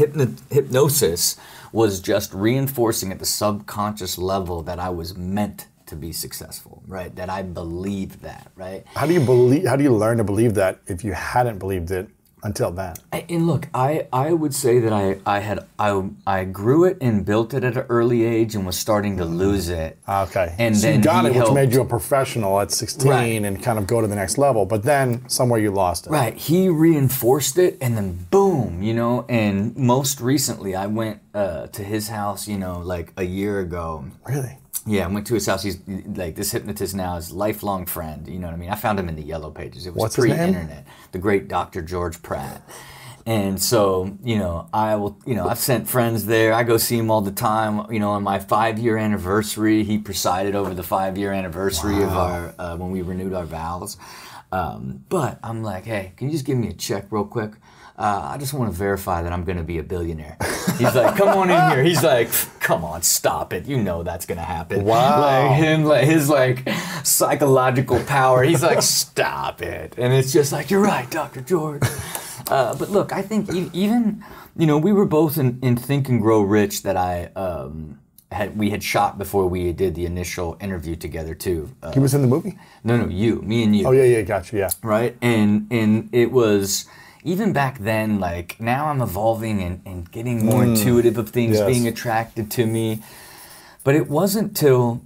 was just reinforcing at the subconscious level that I was meant to be successful, right? That I believed that, right? How do you learn to believe that if you hadn't believed it until then? And look, I would say that I grew it and built it at an early age and was starting to lose it. Okay. And so then you got it, which made you a professional at 16 and kind of go to the next level. But then somewhere you lost it. Right. He reinforced it, and then boom, and most recently I went to his house, like a year ago. Really? Yeah, I went to his house. He's like, this hypnotist now is a lifelong friend. You know what I mean? I found him in the Yellow Pages. It was What's his name? pre-internet. The great Dr. George Pratt. And so, I've sent friends there. I go see him all the time. On my 5-year anniversary, he presided over the 5-year anniversary of our, when we renewed our vows. But I'm like, hey, can you just give me a check real quick? I just want to verify that I'm going to be a billionaire. He's like, come on in here. He's like, come on, stop it. You know that's going to happen. Wow. His psychological power. He's like, stop it. And it's just like, you're right, Dr. George. But look, I think even, we were both in Think and Grow Rich that we had shot before we did the initial interview together too. He was in the movie? No, me and you. Oh yeah, got you, yeah. Right, and it was even back then, like now I'm evolving and getting more intuitive of things being attracted to me. But it wasn't till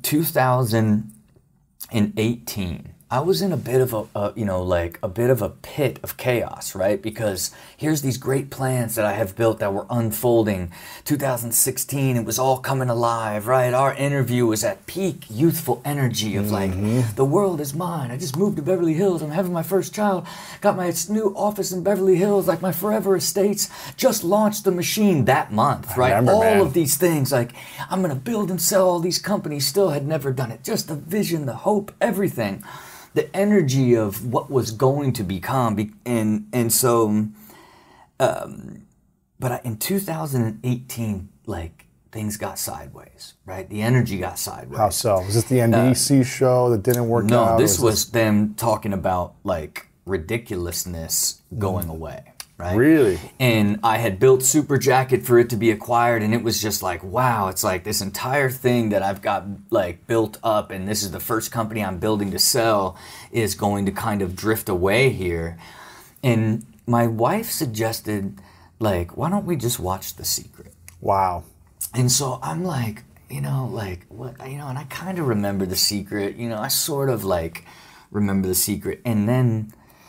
2018. I was in a bit of a bit of a pit of chaos, right? Because here's these great plans that I have built that were unfolding. 2016, it was all coming alive, right? Our interview was at peak youthful energy of like, the world is mine. I just moved to Beverly Hills. I'm having my first child. Got my new office in Beverly Hills, like my forever estates. Just launched the machine that month, right? All of these things, like I'm going to build and sell all these companies. Still had never done it. Just the vision, the hope, everything. The energy of what was going to become, in 2018, like things got sideways, right? The energy got sideways. How so? Was this the NBC show that didn't work out? No, this was them talking about like ridiculousness going away. Right? Really? And I had built Super Jacket for it to be acquired, and it was just like, wow, it's like this entire thing that I've got like built up, and this is the first company I'm building to sell, is going to kind of drift away here. And my wife suggested, like, why don't we just watch The Secret? Wow. And so I'm like, and I kind of remember The Secret, I sort of like remember The Secret. And then,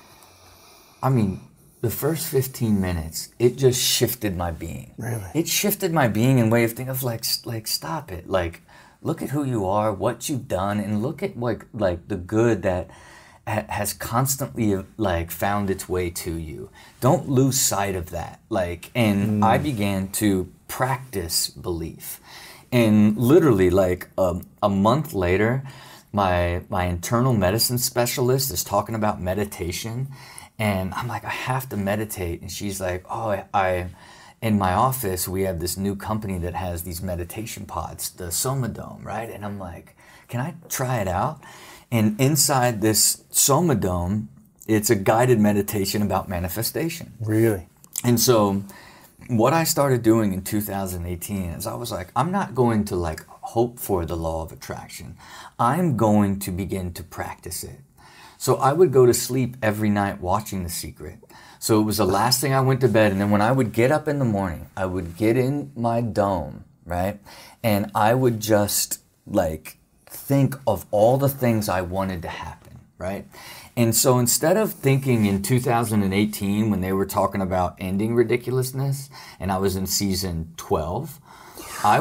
the first 15 minutes, it just shifted my being. Really? It shifted my being in way of thinking of like stop it. Like, look at who you are, what you've done, and look at like the good that has constantly like found its way to you. Don't lose sight of that. Like, and I began to practice belief. And literally like a month later, my internal medicine specialist is talking about meditation. And I'm like, I have to meditate. And she's like, I in my office, we have this new company that has these meditation pods, the Somadome, right? And I'm like, can I try it out? And inside this Somadome, it's a guided meditation about manifestation. Really? And so what I started doing in 2018 is I was like, I'm not going to like hope for the law of attraction. I'm going to begin to practice it. So I would go to sleep every night watching The Secret. So it was the last thing I went to bed. And then when I would get up in the morning, I would get in my dome, right? And I would just like think of all the things I wanted to happen, right? And so instead of thinking in 2018 when they were talking about ending ridiculousness and I was in season 12, I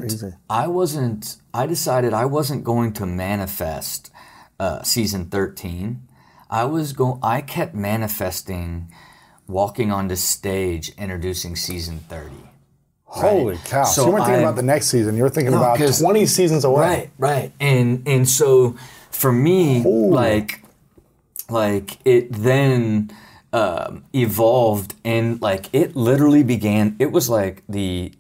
decided I wasn't going to manifest season 13. I kept manifesting walking onto stage introducing season 30. Right? Holy cow. So you weren't thinking about the next season. You were thinking about 20 seasons away. Right. And so for me, like it then evolved and like it literally began, it was like the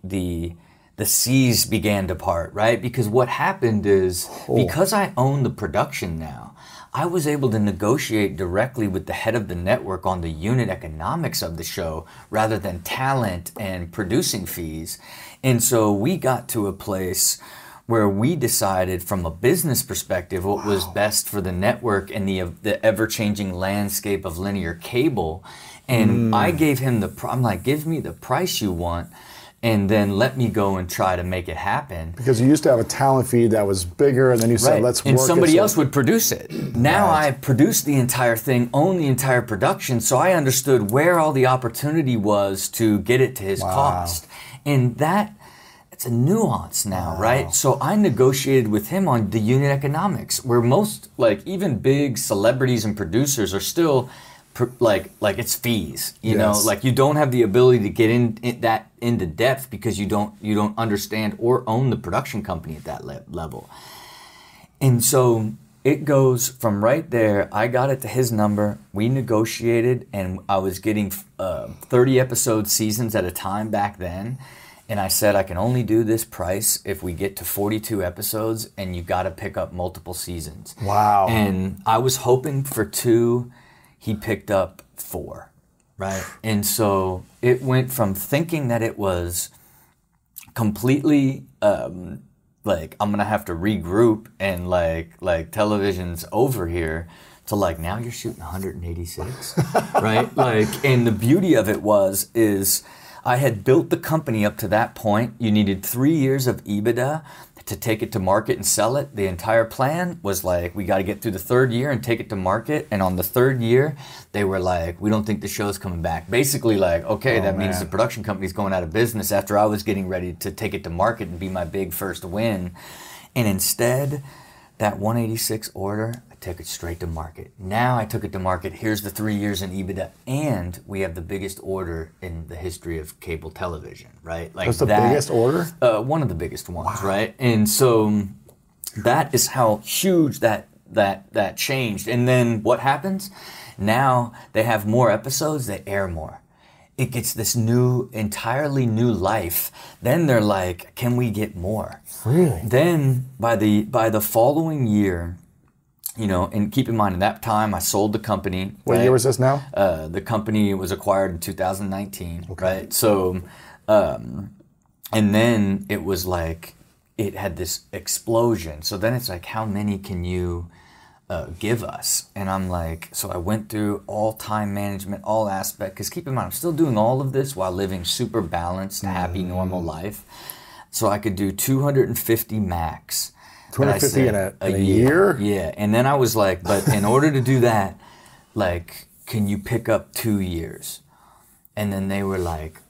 seas began to part, right? Because what happened is, because I own the production now, I was able to negotiate directly with the head of the network on the unit economics of the show rather than talent and producing fees. And so we got to a place where we decided from a business perspective what was best for the network and the ever-changing landscape of linear cable. And I gave him I'm like, give me the price you want, and then let me go and try to make it happen. Because you used to have a talent feed that was bigger, and then you said, let's work it. And somebody else would produce it. Now I produced the entire thing, own the entire production, so I understood where all the opportunity was to get it to his cost. And it's a nuance now, right? So I negotiated with him on the unit economics, where most, like even big celebrities and producers are still like it's fees, you know, like you don't have the ability to get into depth because you don't understand or own the production company at that level. And so it goes from right there. I got it to his number. We negotiated, and I was getting 30 episode seasons at a time back then. And I said, I can only do this price if we get to 42 episodes, and you got to pick up multiple seasons. Wow. And I was hoping for 2. He picked up 4, right? And so it went from thinking that it was completely like I'm gonna have to regroup and like television's over here, to like now you're shooting 186, right? Like, and the beauty of it is I had built the company up to that point. You needed 3 years of EBITDA to take it to market and sell it. The entire plan was like, we got to get through the third year and take it to market. And on the third year, they were like, we don't think the show's coming back. Basically like, okay, that means the production company's going out of business, after I was getting ready to take it to market and be my big first win. And instead, that 186 order, I took it straight to market. Now I took it to market. Here's the 3 years in EBITDA, and we have the biggest order in the history of cable television, right? Like, that's the biggest order? One of the biggest ones, right? And so that is how huge that changed. And then what happens? Now they have more episodes, they air more. It gets this entirely new life. Then they're like, can we get more? Really? Then by the following year, you know, and keep in mind, at that time, I sold the company. What year was this now? The company was acquired in 2019, right? So, and then it was like, it had this explosion. So then it's like, how many can you give us? And I'm like, so I went through all time management, all aspect, because keep in mind, I'm still doing all of this while living super balanced, happy, normal life. So I could do 250 max. 250 in a year? Yeah. And then I was like, but in order to do that, like, can you pick up 2 years? And then they were like,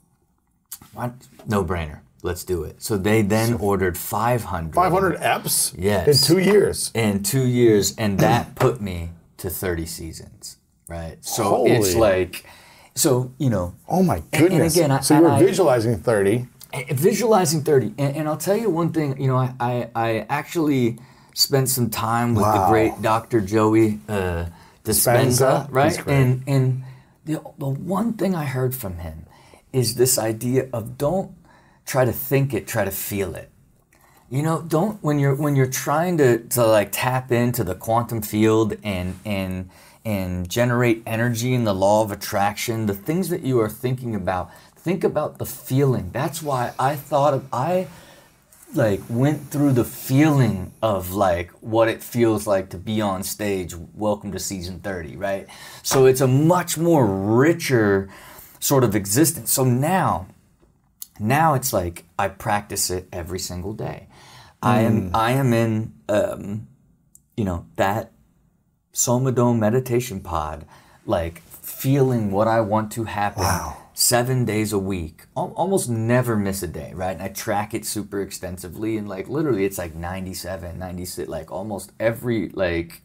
what? No brainer. Let's do it. So they then ordered 500. 500 eps? Yes. In 2 years? In 2 years. And that put me to 30 seasons, right? So it's like, so, you know. Oh my goodness. And again, so you were visualizing 30. Visualizing 30. And I'll tell you one thing, you know, I actually spent some time with the great Dr. Joey Dispenza, right? And the one thing I heard from him is this idea of don't try to think it, try to feel it. You know, don't, when you're trying to like tap into the quantum field and generate energy in the law of attraction, the things that you are thinking about, think about the feeling. That's why I like went through the feeling of like what it feels like to be on stage. Welcome to season 30, right? So it's a much more richer sort of existence. So now it's like I practice it every single day. I am in you know, that Somodome meditation pod, like feeling what I want to happen 7 days a week. Almost never miss a day, right? And I track it super extensively, and like literally it's like 97, 96, like almost every like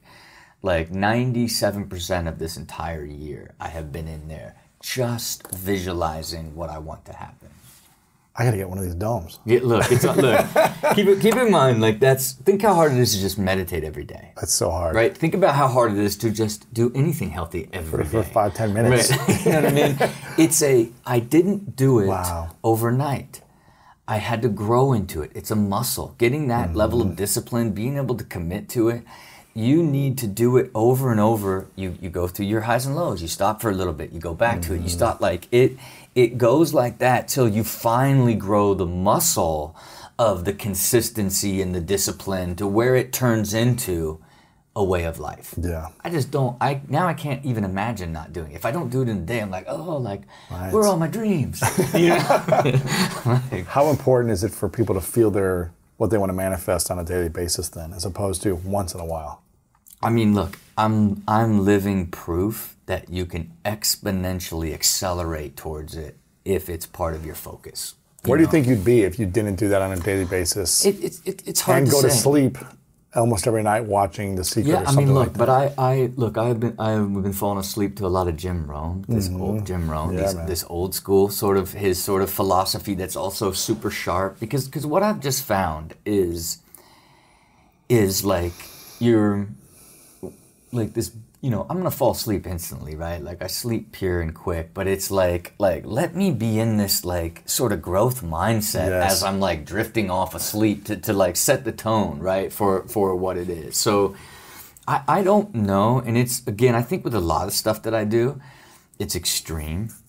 97% of this entire year I have been in there just visualizing what I want to happen. I gotta get one of these domes. Yeah, look, keep in mind, like think how hard it is to just meditate every day. That's so hard. Right? Think about how hard it is to just do anything healthy every day. For 5-10 minutes. Right. You know what I mean? I didn't do it overnight. I had to grow into it. It's a muscle. Getting that level of discipline, being able to commit to it, you need to do it over and over. You go through your highs and lows. You stop for a little bit. You go back to it. You stop. Like it goes like that till you finally grow the muscle of the consistency and the discipline to where it turns into a way of life. Yeah. I just don't. I can't even imagine not doing it. If I don't do it in a day, I'm like, where are all my dreams? You know? Like, how important is it for people to feel what they want to manifest on a daily basis then, as opposed to once in a while? I mean, look, I'm living proof that you can exponentially accelerate towards it if it's part of your focus. Where do you think you'd be if you didn't do that on a daily basis? It's hard to say. And go to sleep almost every night watching The Secret or something like that. I've been falling asleep to a lot of Jim Rohn, old Jim Rohn, this old school sort of his sort of philosophy that's also super sharp. Because what I've just found is like you're like this. You know, I'm gonna fall asleep instantly, right? Like I sleep pure and quick, but it's like let me be in this like sort of growth mindset as I'm like drifting off asleep to like set the tone, right, for what it is. So I don't know, and it's again, I think with a lot of stuff that I do, it's extreme,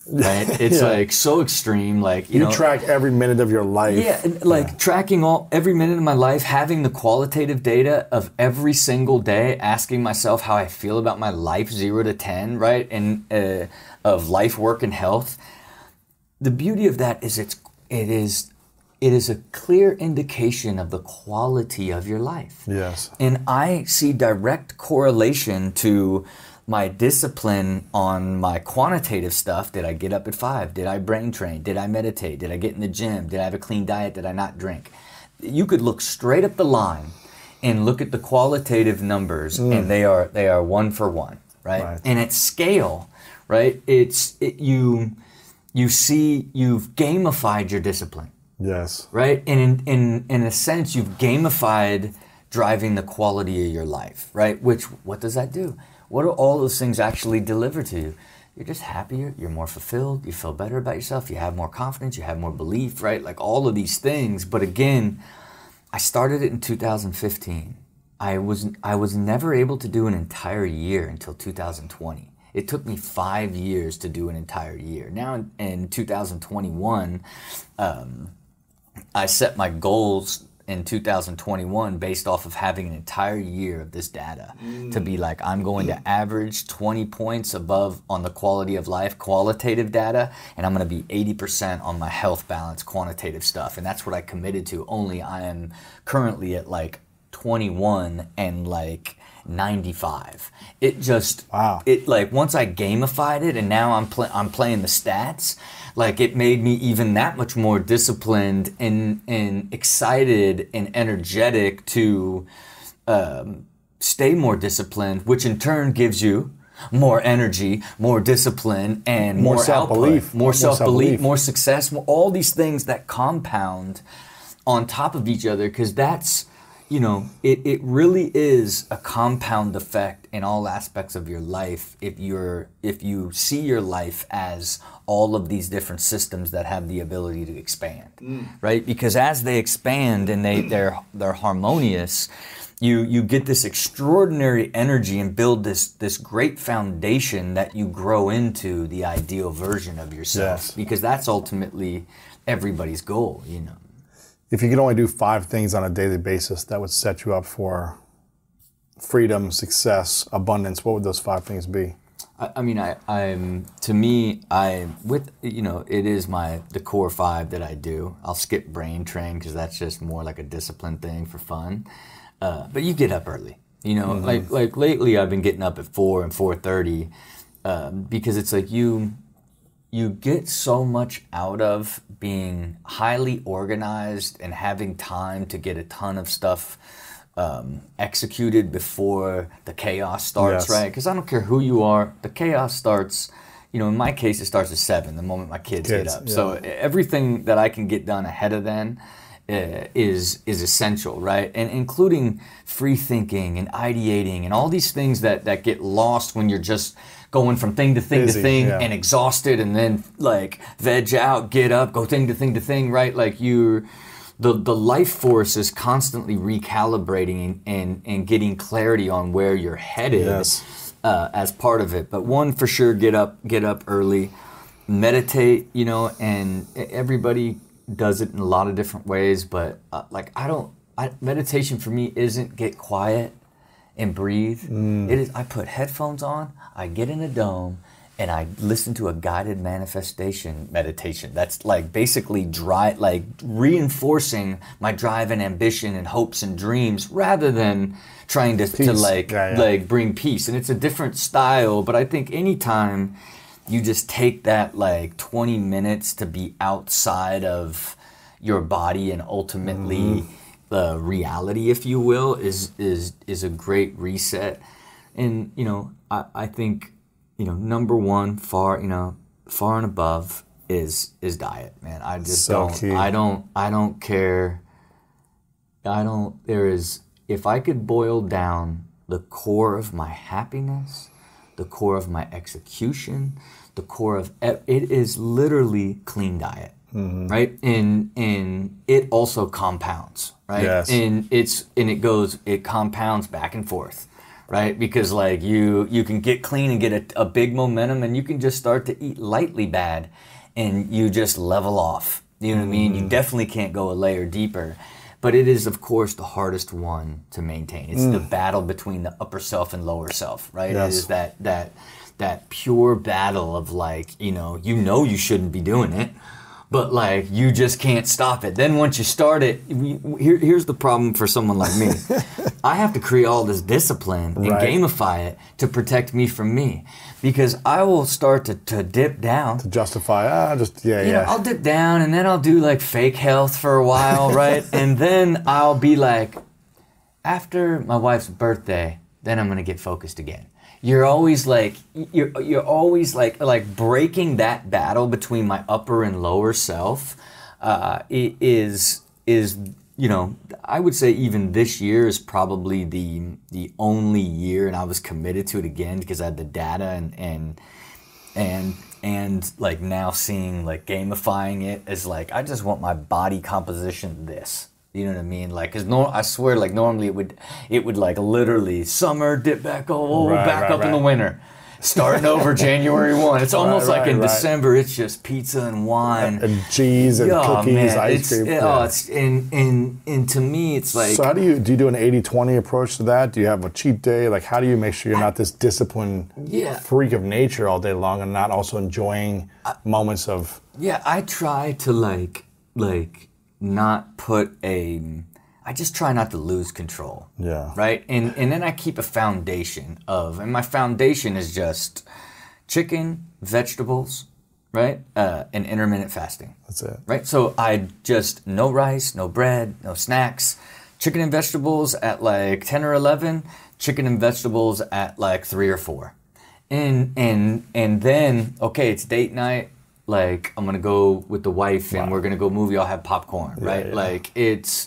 right? It's like so extreme. Like you track every minute of your life. Yeah, like tracking every minute of my life, having the qualitative data of every single day, asking myself how I feel about my life, 0 to 10, right? And of life, work, and health. The beauty of that is it is a clear indication of the quality of your life. Yes. And I see direct correlation to my discipline on my quantitative stuff. Did I get up at 5? Did I brain train? Did I meditate? Did I get in the gym? Did I have a clean diet? Did I not drink? You could look straight up the line and look at the qualitative numbers, and they are 1 for 1, right? And at scale, right? You see you've gamified your discipline. Yes. Right? And in a sense, you've gamified driving the quality of your life, right? Which, what does that do? What do all those things actually deliver to you? You're just happier, you're more fulfilled, you feel better about yourself, you have more confidence, you have more belief, right? Like all of these things. But again, I started it in 2015. I was never able to do an entire year until 2020. It took me 5 years to do an entire year. Now in 2021, I set my goals in 2021 based off of having an entire year of this data to be like, I'm going to average 20 points above on the quality of life, qualitative data, and I'm going to be 80% on my health balance, quantitative stuff. And that's what I committed to. Only I am currently at like 21 and like 95. It just, it like once I gamified it and now I'm playing the stats, like it made me even that much more disciplined and excited and energetic to stay more disciplined, which in turn gives you more energy, more discipline, and more self-belief, output, more self-belief, more success, all these things that compound on top of each other, because that's, you know, it really is a compound effect in all aspects of your life if you see your life as all of these different systems that have the ability to expand, right? Because as they expand and they're harmonious, you get this extraordinary energy and build this great foundation that you grow into the ideal version of yourself. Yes. Because that's ultimately everybody's goal, you know. If you could only do 5 things on a daily basis that would set you up for freedom, success, abundance, what would those 5 things be? I mean, to me, it is the core 5 that I do. I'll skip brain train because that's just more like a discipline thing for fun. But you get up early, you know, like lately I've been getting up at 4 and 4:30 because it's like you get so much out of being highly organized and having time to get a ton of stuff executed before the chaos starts, right? Because I don't care who you are, the chaos starts, you know, in my case, it starts at 7, the moment my kids get up. Yeah. So everything that I can get done ahead of then is essential, right? And including free thinking and ideating and all these things that get lost when you're just going from thing to thing to thing and exhausted, and then like veg out, get up, go thing to thing, right? Like the life force is constantly recalibrating and getting clarity on where you're headed as part of it. But one for sure, get up early, meditate, you know, and everybody does it in a lot of different ways, but meditation for me isn't get quiet and breathe. It is, I put headphones on, I get in a dome, and I listen to a guided manifestation meditation. That's like basically reinforcing my drive and ambition and hopes and dreams rather than trying to bring peace. And it's a different style, but I think anytime you just take that like 20 minutes to be outside of your body and ultimately the reality, if you will, is a great reset. And, you know, I think, you know, number one, far and above is diet, man. I just I don't care. If I could boil down the core of my happiness, the core of my execution, the core of it is literally clean diet, right? And it also compounds, right? Yes. And it compounds back and forth, right? Because like you can get clean and get a big momentum, and you can just start to eat lightly bad and you just level off. You know what I mean? You definitely can't go a layer deeper. But it is, of course, the hardest one to maintain. It's the battle between the upper self and lower self, right? Yes. It is that pure battle of like, you know you shouldn't be doing it, but like you just can't stop it. Then once you start it, here's the problem for someone like me. I have to create all this discipline and gamify it to protect me from me. Because I will start to dip down. To justify, I'll dip down and then I'll do like fake health for a while, right? And then I'll be like, after my wife's birthday, then I'm gonna get focused again. You're always like, you're always like breaking that battle between my upper and lower self. Is you know, I would say even this year is probably the only year, and I was committed to it again because I had the data and like now seeing like gamifying it as like I just want my body composition this. You know what I mean? Like, cause I swear, like normally it would like literally summer dip back up in the winter. Starting over January 1. It's almost like in December, it's just pizza and wine. And cheese and cookies, ice cream. And to me, it's like... So how do you do an 80-20 approach to that? Do you have a cheat day? Like, how do you make sure you're not this disciplined freak of nature all day long and not also enjoying moments of... Yeah, I try to like not put I just try not to lose control. Yeah. Right? And then I keep a foundation and my foundation is just chicken, vegetables, right? And intermittent fasting. That's it. Right? So I just, no rice, no bread, no snacks, chicken and vegetables at like 10 or 11, chicken and vegetables at like 3 or 4. And then, okay, it's date night. Like, I'm going to go with the wife and we're going to go movie. I'll have popcorn, right? Yeah. Like, it's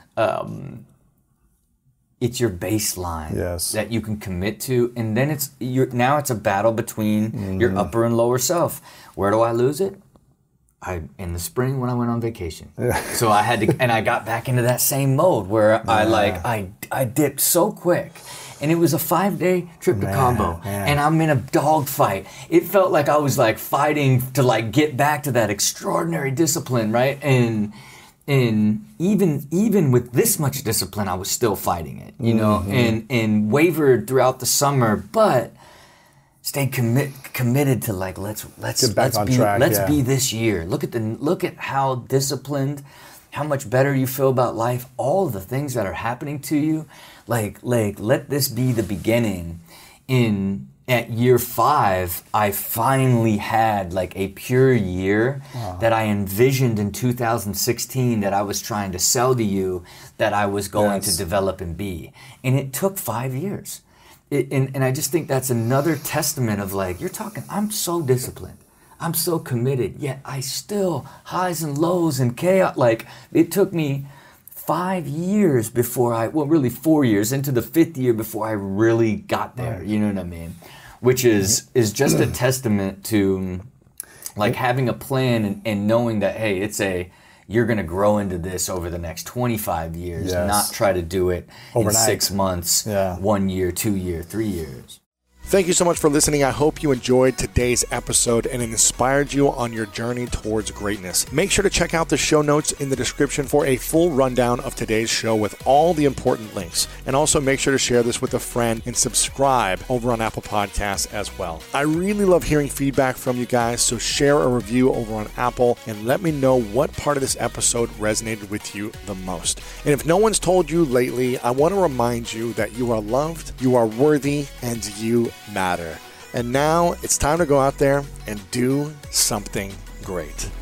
your baseline that you can commit to, and then now it's a battle between your upper and lower self. Where do I lose it? In the spring when I went on vacation. So I had to, and I got back into that same mode where I dipped so quick. And it was a 5-day trip to Cabo, and I'm in a dogfight. It felt like I was like fighting to like get back to that extraordinary discipline, right? And even with this much discipline, I was still fighting it, you know, and wavered throughout the summer, but stayed committed to like let's be this year. Look at how disciplined, how much better you feel about life, all the things that are happening to you. Like let this be the beginning. At year 5, I finally had like a pure year that I envisioned in 2016 that I was trying to sell to you that I was going to develop and be. And it took 5 years. And I just think that's another testament of like, you're talking, I'm so disciplined. I'm so committed, yet I still highs and lows and chaos. Like it took me 5 years before really 4 years into the 5th year before I really got there. You know what I mean? Which is just a testament to like having a plan and knowing that, hey, you're going to grow into this over the next 25 years, not try to do it overnight. In 6 months, 1 year, 2 years, 3 years. Thank you so much for listening. I hope you enjoyed today's episode and it inspired you on your journey towards greatness. Make sure to check out the show notes in the description for a full rundown of today's show with all the important links. And also make sure to share this with a friend and subscribe over on Apple Podcasts as well. I really love hearing feedback from you guys, so share a review over on Apple and let me know what part of this episode resonated with you the most. And if no one's told you lately, I want to remind you that you are loved, you are worthy, and you matter. And now it's time to go out there and do something great.